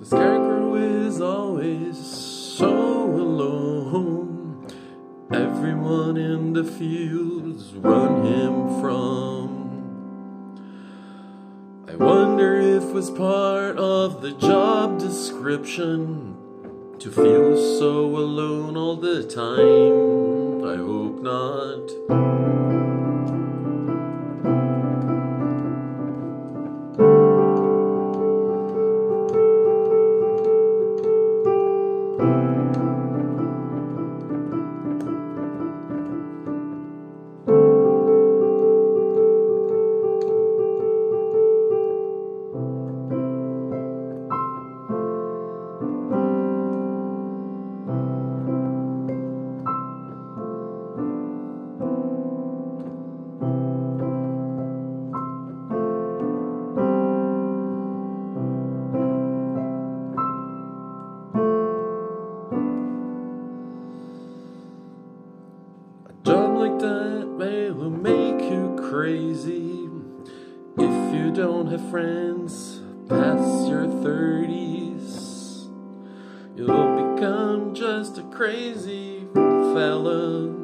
The scarecrow is always so alone. Everyone in the fields run him from. I wonder if it was part of the job description to feel so alone all the time. I hope not. A job like that will make you crazy if you don't have friends past your 30s. You'll become just a crazy fella.